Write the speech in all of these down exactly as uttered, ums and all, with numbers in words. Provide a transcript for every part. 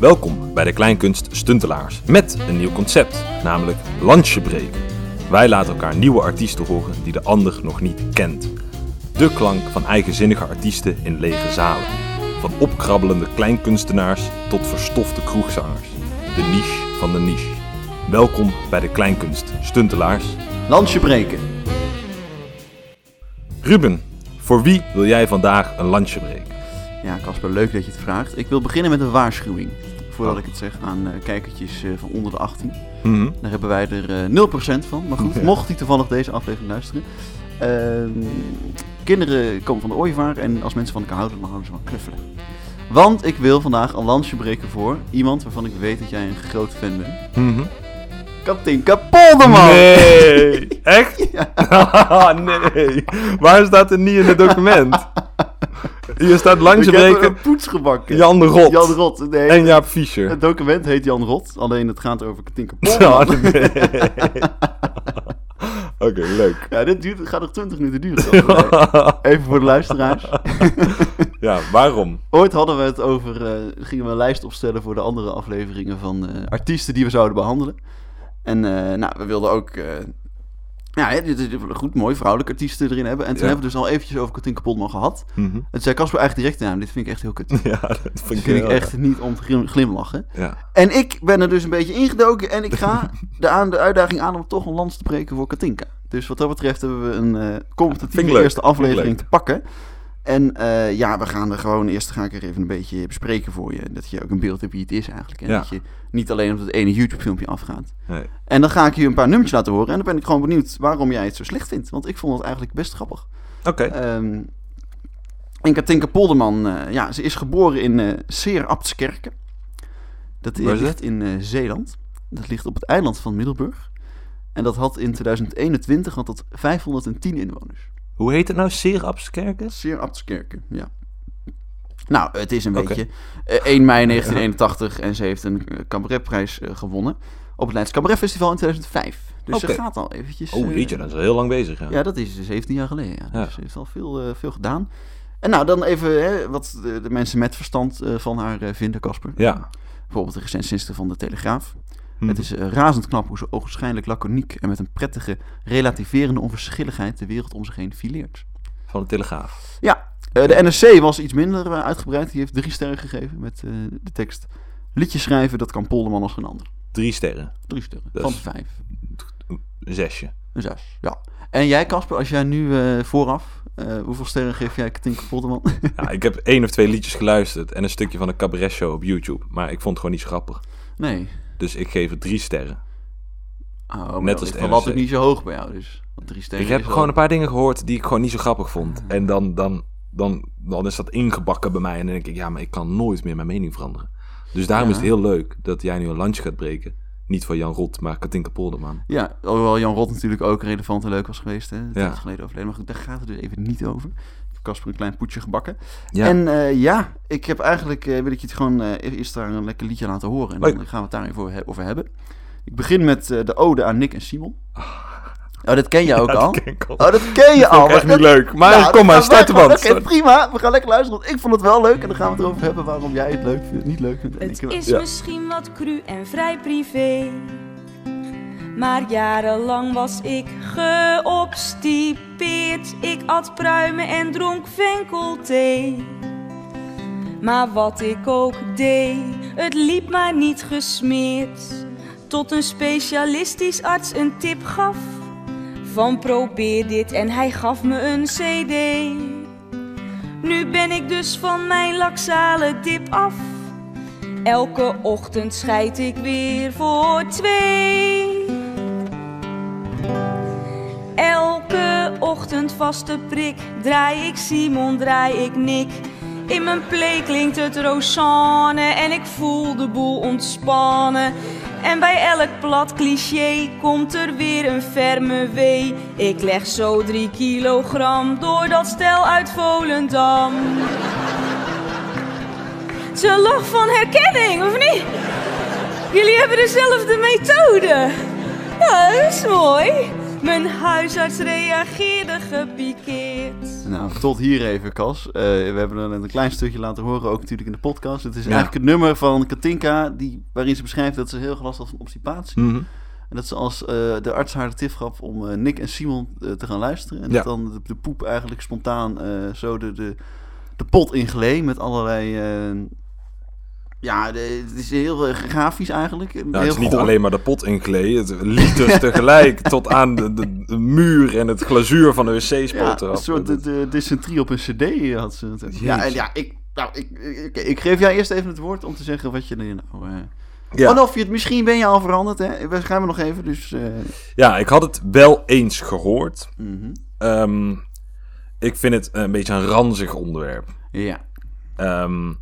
Welkom bij de Kleinkunst Stuntelaars met een nieuw concept, namelijk Lansje breken. Wij laten elkaar nieuwe artiesten horen die de ander nog niet kent. De klank van eigenzinnige artiesten in lege zalen. Van opkrabbelende kleinkunstenaars tot verstofte kroegzangers. De niche van de niche. Welkom bij de Kleinkunst Stuntelaars. Lansje breken. Ruben, voor wie wil jij vandaag een lansje breken? Ja, Casper, leuk dat je het vraagt. Ik wil beginnen met een waarschuwing. Voordat ik het zeg aan uh, kijkertjes uh, van onder de achttien. Mm-hmm. Daar hebben wij er uh, nul procent van. Maar goed, ja. Mocht die toevallig deze aflevering luisteren. Uh, kinderen komen van de ooievaar en als mensen van elkaar houden, dan houden ze van knuffelen. Want ik wil vandaag een lansje breken voor iemand waarvan ik weet dat jij een groot fan bent. Mm-hmm. Katinka Polderman! Nee! Echt? Ja. Nee! Waarom staat het niet in het document? Hier staat lansje breken. Ik heb een poets gebakken. Jan de Rot. Jan de Rot, nee. En Jaap Fischer. Het document heet Jan Rot, alleen het gaat over Katinka Polderman. Oh, nee. Oké, okay, leuk. Ja, dit duurt, gaat nog twintig minuten duren. Even voor de luisteraars. Ja, waarom? Ooit hadden we het over, uh, gingen we een lijst opstellen voor de andere afleveringen van uh, artiesten die we zouden behandelen. En uh, nou, we wilden ook, uh, ja, goed, mooi, vrouwelijke artiesten erin hebben. En toen ja. hebben we dus al eventjes over Katinka Polderman gehad. Mm-hmm. En toen zei Casper eigenlijk direct, nou, dit vind ik echt heel kut. Ja, dat vind ik, vind ik echt niet om te glim- glimlachen. Ja. En ik ben er dus een beetje ingedoken en ik ga de, aan, de uitdaging aan om toch een lans te breken voor Katinka. Dus wat dat betreft hebben we een uh, competitieve eerste aflevering te pakken. En uh, ja, we gaan er gewoon, eerst ga ik er even een beetje bespreken voor je. Dat je ook een beeld hebt wie het is eigenlijk. En ja. dat je niet alleen op het ene YouTube filmpje afgaat. Nee. En dan ga ik je een paar nummertjes laten horen. En dan ben ik gewoon benieuwd waarom jij het zo slecht vindt. Want ik vond het eigenlijk best grappig. Oké. Okay. Um, en Katinka Polderman, uh, ja, ze is geboren in uh, Zeerabtskerke. Dat Waar is ligt het? in uh, Zeeland. Dat ligt op het eiland van Middelburg. En dat had in twintig eenentwintig had dat vijfhonderdtien inwoners. Hoe heet het nou? Zeerabtskerke? Zeerabtskerke, ja. Nou, het is een okay. beetje uh, één mei negentien eenentachtig en ze heeft een uh, cabaretprijs uh, gewonnen op het Leids Cabaret Festival in tweeduizend vijf. Dus okay. ze gaat al eventjes... Oh, weet je, dat is al heel lang bezig. Ja, ja dat is zeventien jaar geleden. Ja. Ja. Dus ze heeft al veel, uh, veel gedaan. En nou, dan even hè, wat de, de mensen met verstand uh, van haar uh, vinden, Casper. Ja. Bijvoorbeeld de recensionisten van de Telegraaf. Hmm. Het is uh, razend knap hoe ze ogenschijnlijk laconiek en met een prettige, relativerende onverschilligheid de wereld om zich heen fileert. Van de Telegraaf. Ja, uh, de N R C was iets minder uh, uitgebreid. Die heeft drie sterren gegeven met uh, de tekst: liedjes schrijven, dat kan Polderman als geen ander. Drie sterren? Drie sterren, dat van de vijf. Een zesje. Een zes, ja. En jij, Casper, als jij nu uh, vooraf, uh, hoeveel sterren geef jij Katinka Polderman? Ja, ik heb één of twee liedjes geluisterd en een stukje van een cabaretshow op YouTube. Maar ik vond het gewoon niet zo grappig. Nee. Dus ik geef het drie sterren. Oh, net als het N R C. Dat ligt niet zo hoog bij jou, dus. Drie sterren. Ik heb gewoon al... een paar dingen gehoord die ik gewoon niet zo grappig vond. En dan, dan, dan, dan is dat ingebakken bij mij. En dan denk ik, ja, maar ik kan nooit meer mijn mening veranderen. Dus daarom ja. is het heel leuk dat jij nu een lansje gaat breken. Niet van Jan Rot, maar Katinka Polderman. Ja, hoewel Jan Rot natuurlijk ook relevant en leuk was geweest. Hè? Dat ja. is geleden overleden. Maar goed, daar gaat het dus even niet over. Ik heb Casper een klein poetje gebakken. Ja. En uh, ja, ik heb eigenlijk, uh, wil ik je het gewoon uh, eerst daar een lekker liedje laten horen. En dan Hoi. gaan we het daar even over hebben. Ik begin met uh, de ode aan Nick en Simon. Oh, dat ken je ook ja, al? Dat ken ik al. Oh, dat ken je dat al. Dat is echt niet leuk. Maar nou, kom maar, start de band. Oké, okay, prima. We gaan lekker luisteren, want ik vond het wel leuk. En dan gaan we het erover hebben waarom jij het leuk vindt, niet leuk vindt. Het ik, is ja. misschien wat cru en vrij privé. Maar jarenlang was ik geobstipeerd. Ik at pruimen en dronk venkelthee. Maar wat ik ook deed, het liep maar niet gesmeerd. Tot een specialistisch arts een tip gaf. Van probeer dit en hij gaf me een cd. Nu ben ik dus van mijn laksale dip af. Elke ochtend scheid ik weer voor twee. Elke ochtend vaste prik. Draai ik Simon, draai ik Nick. In mijn play klinkt het Rosanne en ik voel de boel ontspannen. En bij elk plat cliché komt er weer een ferme wee. Ik leg zo drie kilogram door dat stel uit Volendam. Ze lach van herkenning, of niet? Jullie hebben dezelfde methode. Ja, dat is mooi. Mijn huisarts reageerde gepikeerd. Nou, tot hier even, Cas. Uh, we hebben er een klein stukje laten horen, ook natuurlijk in de podcast. Het is ja. eigenlijk het nummer van Katinka, die, waarin ze beschrijft dat ze heel gelast had van obstipatie. Mm-hmm. En dat ze als uh, de arts haar de tip gaf om uh, Nick en Simon uh, te gaan luisteren. En ja. dat dan de, de poep eigenlijk spontaan uh, zo de, de, de pot ingleed met allerlei... Uh, ja, de, het is heel grafisch eigenlijk. Ja, heel het is niet goor. alleen maar de pot ingleed. Het liters tegelijk tot aan de, de, de muur en het glazuur van de wc-spot ja, eraf. Een soort de, de dysenterie op een cd had ze. Jeetje. Ja, en ja, ik, nou, ik, ik, ik geef jou eerst even het woord om te zeggen wat je er nou... Uh, Ja. Want of je het misschien ben je al veranderd, hè? We gaan we nog even, dus... Uh... Ja, ik had het wel eens gehoord. Mm-hmm. Um, ik vind het een beetje een ranzig onderwerp. Ja. Um,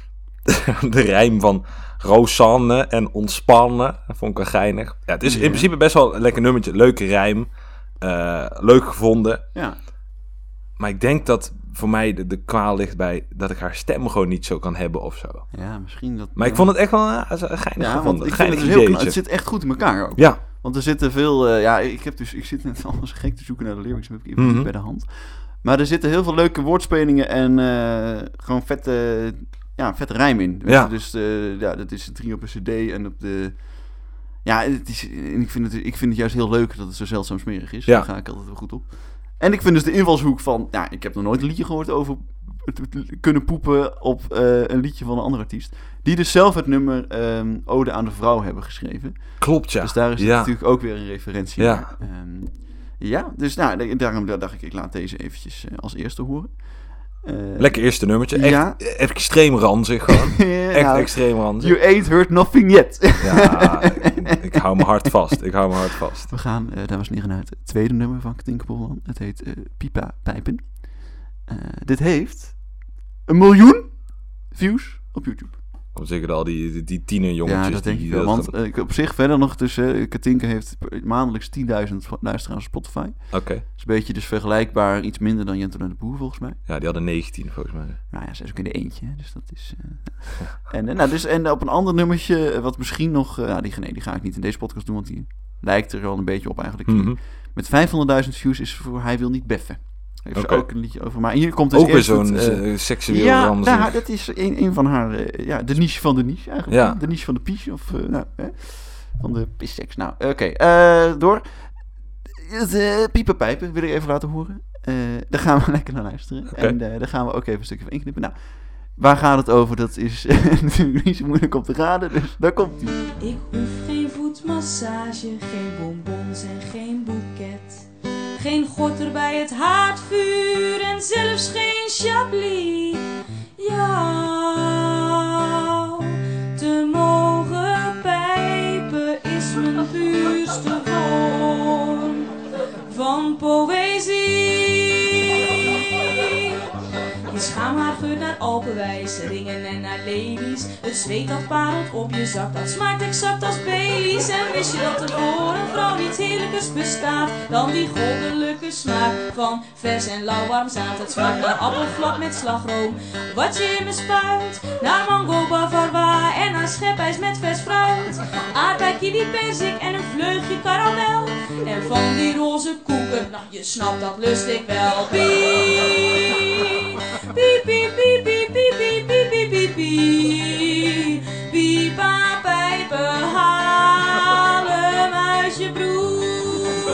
de rijm van Rosanne en ontspannen, dat vond ik wel geinig. Ja, het is in ja. principe best wel een lekker nummertje. Leuke rijm. Uh, leuk gevonden. Ja. Maar ik denk dat voor mij de, de kwaal ligt bij dat ik haar stem gewoon niet zo kan hebben of zo. Ja, misschien dat... Maar ik vond het echt wel uh, een geinig ja, gevonden. ik geinig vind het, dus heel, ideetje. het zit echt goed in elkaar ook. Ja. Want er zitten veel... Uh, ja, ik, heb dus, ik zit net anders gek te zoeken naar de lyrics. Heb ik even Mm-hmm. niet bij de hand. Maar er zitten heel veel leuke woordspelingen en uh, gewoon vette, ja, vette rijm in. Ja. Dus uh, ja, dat is een trio op een cd en op de... Ja, het is, en ik, vind het, ik vind het juist heel leuk dat het zo zeldzaam smerig is. Ja. Daar ga ik altijd wel goed op. En ik vind dus de invalshoek van... Ja, ik heb nog nooit een liedje gehoord over het kunnen poepen op uh, een liedje van een andere artiest. Die dus zelf het nummer um, Ode aan de Vrouw hebben geschreven. Klopt, ja. Dus daar is het ja. natuurlijk ook weer een referentie Ja. naar. Um, ja, dus nou, daarom dacht ik, ik laat deze eventjes uh, als eerste horen. Uh, Lekker eerste nummertje. Echt ja. extreem ranzig gewoon. ja, Echt nou, extreem ranzig. You ain't heard nothing yet. Ja, ik, ik hou me hard vast. Ik hou me hard vast. We gaan, uh, dames en heren, naar het tweede nummer van Katinka Polman. Het heet uh, Pipa Pijpen. Uh, dit heeft een miljoen views op YouTube. Om zeker al die, die, die tienerjongetjes. Ja, dat denk die, ik wel. dat Want uh, op zich verder nog tussen... Uh, Katinka heeft maandelijks tienduizend luisteraars op Spotify. Oké. Okay. Dat is een beetje dus vergelijkbaar, iets minder dan Jentel en de Boer volgens mij. Ja, die hadden negentien volgens mij. Nou ja, ze is ook in de eentje, hè, dus dat is... Uh... en, uh, nou, dus, en op een ander nummertje, wat misschien nog... Uh, nou, die, nee, die ga ik niet in deze podcast doen, want die lijkt er wel een beetje op eigenlijk. Mm-hmm. Met vijfhonderdduizend views is voor Hij Wil Niet Beffen. Heeft okay. ze ook een liedje over. Maar hier komt dus ook weer zo'n het, uh, seksueel ja, ranzig. nou, dat is een, een van haar... Uh, ja, de niche van de niche eigenlijk. Ja. De niche van de pies, of... Uh, nou, hè, van de pisseks. Nou, oké. Okay, uh, door. De piepenpijpen wil ik even laten horen. Uh, daar gaan we lekker naar luisteren. Okay. En uh, daar gaan we ook even een stukje van inknippen. Nou, waar gaat het over? Dat is natuurlijk niet zo moeilijk om te raden. Dus daar komt ie. Ik hoef geen voetmassage, geen bonbons en geen boeket. Geen gorter bij het haardvuur en zelfs geen chablis. Jou te mogen pijpen is mijn puurste vorm van poëzie. Je schaamhaar geurt naar alpenwijze ringen en naar lelies. Het zweet dat parelt op je zak, dat smaakt exact als Baileys. En wist je dat er voor een vrouw niets heerlijkers bestaat dan die goddelijke smaak van vers en lauwwarm zaad. Het smaakt naar appelflap met slagroom, wat je in me spuit. Naar mango bavarois en naar schepijs met vers fruit. Aardbei, kiwi, perzik en een vleugje karamel. En van die roze koeken, nou je snapt dat lust ik wel. Piep, piep, piep, piep, piep, piep, piep, piep, piep, piep. Piepa pijpen, haal hem uit je broek.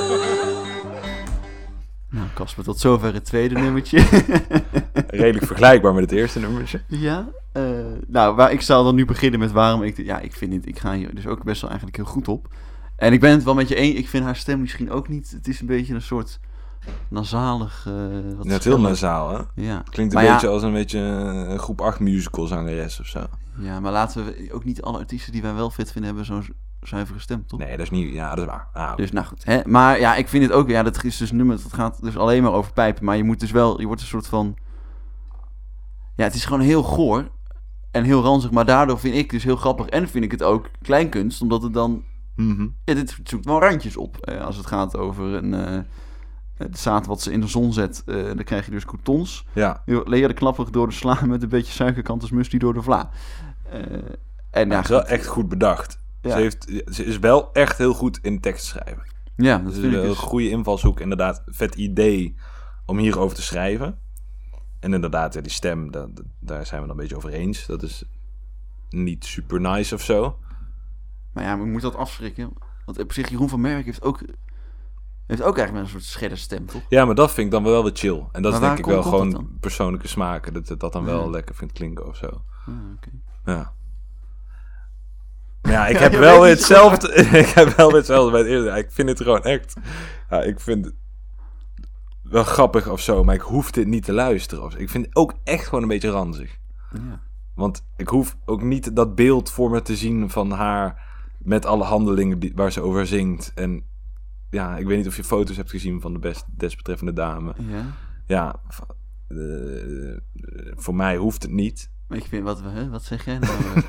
Nou, Casper, tot zover het tweede nummertje. Redelijk vergelijkbaar met het eerste nummertje. Ja, uh, nou, waar, ik zal dan nu beginnen met waarom ik... Ja, ik vind het, ik ga hier dus ook best wel eigenlijk heel goed op. En ik ben het wel met je eens, ik vind haar stem misschien ook niet... Het is een beetje een soort nasalig... Uh, wat ja, het heel nasaal, hè? Ja. Klinkt een maar beetje ja, als een beetje een groep acht musical zangeres of zo. Ja, maar laten we ook niet alle artiesten die wij wel vet vinden hebben zo'n zuivere stem, toch? Nee, dat is niet... Ja, dat is waar. Ah, dus nou goed. Hè? Maar ja, ik vind het ook... Ja, dat is dus nummer... Dat gaat dus alleen maar over pijpen. Maar je moet dus wel... Je wordt een soort van... Ja, het is gewoon heel goor. En heel ranzig. Maar daardoor vind ik dus heel grappig. En vind ik het ook kleinkunst. Omdat het dan... Mm-hmm. Ja, dit zoekt wel randjes op. Eh, als het gaat over een... Uh, het zaad wat ze in de zon zet. Uh, dan krijg je dus croutons. Ja. Leer de knapperig door de sla met een beetje suikerkant musli door de vla. Uh, en ja, ja, is wel echt goed bedacht. Ja. Ze, heeft, ze is wel echt heel goed in tekst schrijven. Ja, dat dus vind ik een dus. goede invalshoek, inderdaad, vet idee om hierover te schrijven. En inderdaad, ja, die stem, daar, daar zijn we dan een beetje over eens. Dat is niet super nice of zo. Maar ja, we moeten dat afschrikken. Want op zich, Jeroen van Merk heeft ook, heeft ook eigenlijk een soort scherderstem, toch? Ja, maar dat vind ik dan wel weer chill. En dat is Maar denk ik waar wel komt- komt gewoon persoonlijke smaken. Dat het dat dan wel Ja. lekker vindt klinken of zo. Ah, oké. Ja. Maar ja, ik Ja, heb je wel weet weer niet hetzelfde. ik heb wel weer hetzelfde bij het eerste. Ja, ik vind het gewoon echt. Ja, ik vind het wel grappig of zo, maar ik hoef dit niet te luisteren. Of zo. Ik vind het ook echt gewoon een beetje ranzig. Ja. Want ik hoef ook niet dat beeld voor me te zien van haar met alle handelingen die, waar ze over zingt. En ja, ik weet niet of je foto's hebt gezien van de best desbetreffende dame. Ja. Ja, v- eh, voor mij hoeft het niet. Maar ik vind, wat, hè, wat zeg jij nou?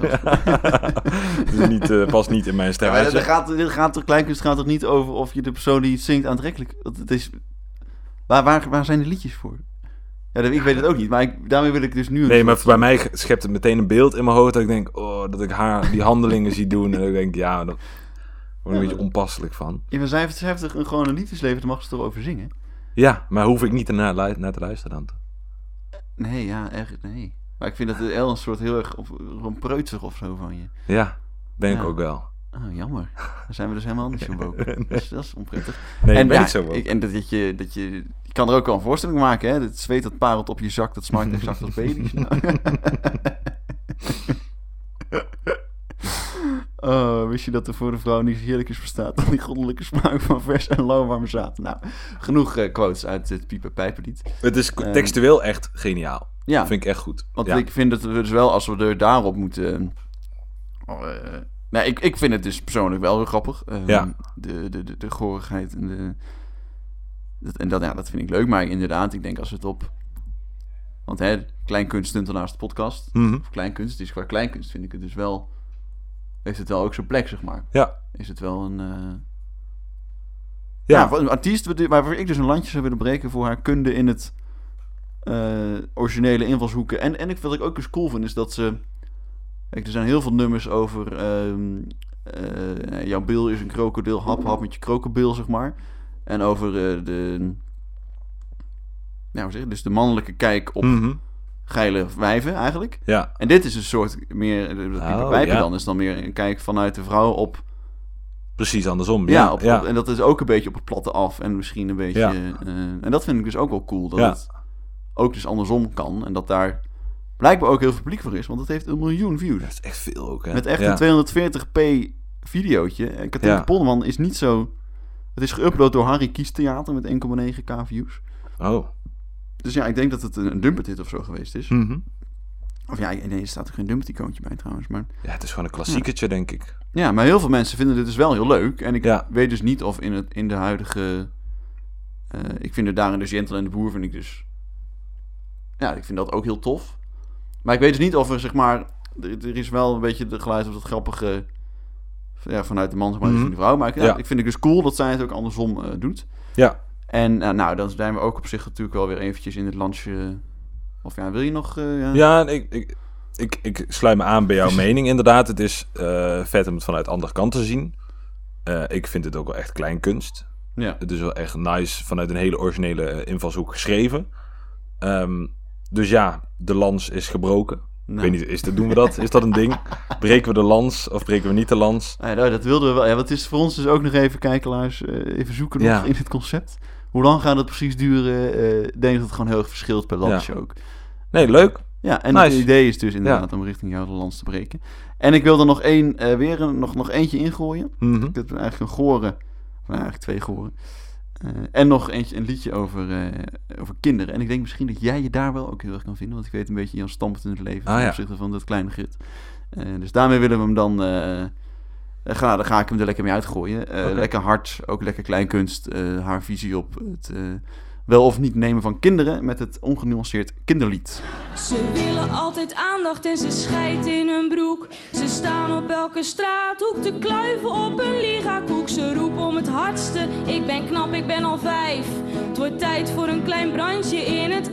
Dus niet, eh, past niet in mijn Ja, maar straatje. dit gaat, dit gaat toch, kleinkunst gaat toch niet over of je de persoon die het zingt aantrekkelijk... Want het is, waar, waar, waar zijn de liedjes voor? Ja, dat- ik weet het ook niet, maar ik, daarmee wil ik dus nu... een Nee, maar soort- bij mij schept het meteen een beeld in mijn hoofd dat ik denk, oh, dat ik haar die handelingen zie doen. En dat ik denk, ja, daar word ik een beetje onpasselijk van. Ja, maar zij heeft, zij heeft toch een, gewoon een liefdesleven, daar mag ze toch over zingen? Ja, maar hoef ik niet ernaar lu- naar te luisteren dan. Nee, ja, echt, nee. Maar ik vind dat El een soort heel erg, of, gewoon preutsig of zo van je. Ja, ben ik Ja. ook wel. Oh, jammer. Dan zijn we dus helemaal niet zo woke. Dus dat is onprettig. Nee, en ben ja, ik zo wel. ik- en dat, dat je, dat je, je kan er ook wel een voorstelling maken, hè? Het zweet dat parelt op je zak, dat smaakt exact als baby's. Oh, wist je dat er voor de vrouw niets heerlijkers bestaat dan die goddelijke smaak van vers en lauwwarme zaad? Nou, genoeg eh, quotes uit het Pieper Pijperlied. Het is Ehm, textueel echt geniaal. Ja, Dat vind ik echt goed. want ja. ik vind dat we dus wel, als we er daarop moeten... Uh, nou, ik, ik vind het dus persoonlijk wel heel grappig. Uh, Ja. De, de, de, de gorigheid en de... Dat, en dat, ja, dat vind ik leuk, maar inderdaad, ik denk als we het op... Want hè, kleinkunst stuntenaars de podcast. Mhm. Of kleinkunst, dus qua kleinkunst vind ik het dus wel... Heeft het wel ook zijn plek, zeg maar. Ja. Is het wel een... Uh... Ja. Ja, voor een artiest waarvoor ik dus een landje zou willen breken voor haar kunde in het uh, originele invalshoeken. En, en ik, wat ik ook dus cool vind, is dat ze... Kijk, er zijn heel veel nummers over... Uh, uh, jouw bil is een krokodil, hap, hap met je krokodil, zeg maar. En over uh, de... Nou, zeg, dus de mannelijke kijk op Mhm. geile wijven, eigenlijk. Ja. En dit is een soort meer... De Pieper Oh, Pijper ja. dan is dan meer een kijk vanuit de vrouw op... Precies andersom. Ja, Ja, op, ja. op- en dat is ook een beetje op het platte af. En misschien een beetje... Ja. eh, en dat vind ik dus ook wel cool. Dat Ja. het ook dus andersom kan. En dat daar blijkbaar ook heel veel publiek voor is. Want het heeft een miljoen views. Dat is echt veel ook, hè. Met echt ja. een tweehonderdveertig p videootje. En Katinka Ja. Polderman is niet zo... Het is geüpload door Harry Kies Theater met één komma negen k views. Oh. Dus ja, ik denk dat het een, een dumpet hit of zo geweest is. Mhm. Of ja, nee, er staat er geen dumpet icoontje bij trouwens. Maar Ja, het is gewoon een klassiekertje, denk ik. ja, maar heel veel mensen vinden dit dus wel heel leuk. En ik Ja. weet dus niet of in, het, in de huidige... eh, ik vind het daarin dus Jentel en de Boer vind ik dus... Ja, ik vind dat ook heel tof. Maar ik weet dus niet of er, zeg maar... Er, er is wel een beetje de geluid of dat grappige... Ja, vanuit de man, zeg maar, dus Mhm. van de vrouw. Maar ik, ja, Ja. ik vind het dus cool dat zij het ook andersom eh, doet. Ja. En uh, nou, dan zijn we ook op zich natuurlijk wel weer eventjes in het landje... Of ja, wil je nog... Uh, ja? Ja, ik, ik, ik, ik sluit me aan bij jouw mening, inderdaad. Het is uh, vet om het vanuit andere kant te zien. Uh, ik vind het ook wel echt kleinkunst. Ja. Het is wel echt nice vanuit een hele originele uh, invalshoek geschreven. Um, dus ja, de lans is gebroken. Nou. Ik weet niet, is dat, doen we dat? Is dat een ding? Breken we de lans of breken we niet de lans? Ah, ja, nou, dat wilden we wel. Ja, wat is voor ons dus ook nog even kijken, Lars, uh, even zoeken nog Ja. in het concept. Hoe lang gaat het precies duren? Uh, ik denk dat het gewoon heel erg verschilt per landje Ja. ook. Nee, leuk. Ja, en Nice. het idee is dus inderdaad Ja. om richting jou de lans te breken. En ik wil er nog één, uh, weer een, nog, nog eentje ingooien. Mm-hmm. Ik heb eigenlijk een goren, nou eigenlijk twee goren. Uh, en nog eentje, een liedje over, uh, over kinderen. En ik denk misschien dat jij je daar wel ook heel erg kan vinden. Want ik weet een beetje jouw standpunt in het leven Ah, ten ja. opzichte van dat kleine Grit. Uh, dus daarmee willen we hem dan... Uh, ga, dan ga ik hem er lekker mee uitgooien. Uh, Oké. Lekker hard, ook lekker kleinkunst. Uh, haar visie op het uh, wel of niet nemen van kinderen met het ongenuanceerd kinderlied. Ze willen altijd aandacht en ze schijt in hun broek. Ze staan op elke straathoek te kluiven op een ligakoek. Ze roepen om het hardste, ik ben knap, ik ben al vijf. Het wordt tijd voor een klein brandje in het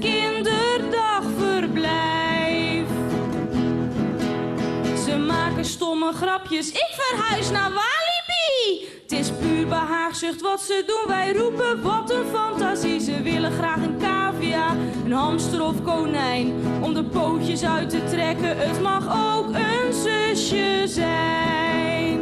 kinderdagverblijf. Ze maken stomme grapjes, ik verhuis naar Walibi. Het is puur puur behaagzucht wat ze doen. Wij roepen wat een fantasie. Ze willen graag een cavia, een hamster of konijn. Om de pootjes uit te trekken, het mag ook een zusje zijn.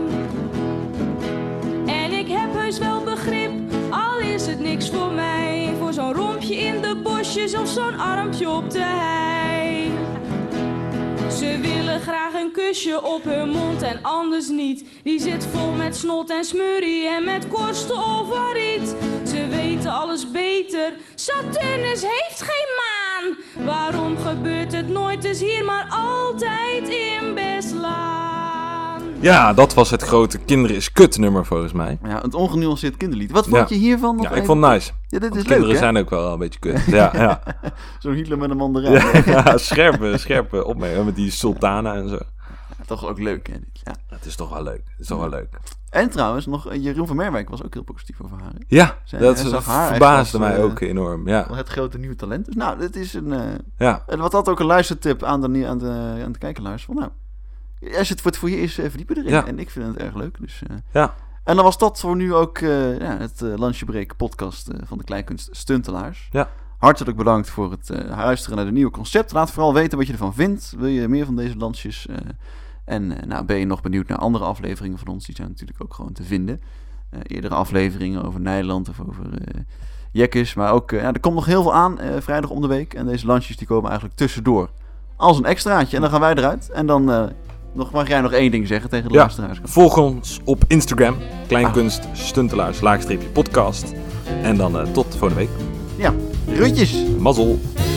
En ik heb heus wel begrip, al is het niks voor mij. Voor zo'n rompje in de bosjes of zo'n armpje op de hei. Ze willen graag een kusje op hun mond en anders niet. Die zit vol met snot en smurrie en met korsten of riet. Ze weten alles beter, Saturnus heeft geen maan. Waarom gebeurt het nooit eens hier, maar altijd in Beslaan? Ja, dat was het grote Kinderen is Kut nummer volgens mij. Ja, het ongenuanceerd kinderlied. Wat vond ja. je hiervan? Nog Ja, even? ik vond het nice. Ja, dit is leuk, kinderen hè? zijn ook wel een beetje kut. Ja, ja. Zo'n Hitler met een mandarijn. ja, ja scherpe, scherpe opmerkingen met die sultana en zo. Ja, toch ook leuk, hè? Ja. Het is toch wel leuk. Het is toch wel leuk. En trouwens, nog Jeroen van Merwijk was ook heel positief over haar. Hè? Ja, Zij, dat hij is, zag haar verbaasde echt als, mij uh, ook enorm. Ja. Het grote nieuwe talent. Dus nou, dit is een... Uh, Ja. En wat had ook een luistertip aan de, aan de, aan de kijkerluisters. Van nou, als het voor, het voor je is, uh, verdiepen erin. Ja. En ik vind het erg leuk. Dus, uh, Ja. En dan was dat voor nu ook uh, ja, het uh, Lunchbreak podcast uh, van de Kleinkunst Stuntelaars. Ja. Hartelijk bedankt voor het uh, luisteren naar de nieuwe concept. Laat vooral weten wat je ervan vindt. Wil je meer van deze dansjes? Uh, en uh, nou, ben je nog benieuwd naar andere afleveringen van ons? Die zijn natuurlijk ook gewoon te vinden. Uh, eerdere afleveringen over Nederland of over uh, Jekkes. Maar ook, uh, ja, er komt nog heel veel aan uh, vrijdag om de week. En deze lunches die komen eigenlijk tussendoor. Als een extraatje. En dan gaan wij eruit. En dan uh, nog, mag jij nog één ding zeggen tegen de Ja. luisteraars. Volg ons op Instagram. Kleinkunst Stuntelaars laagstreepje podcast. En dan uh, tot volgende week. Ja, groetjes! Mazzel.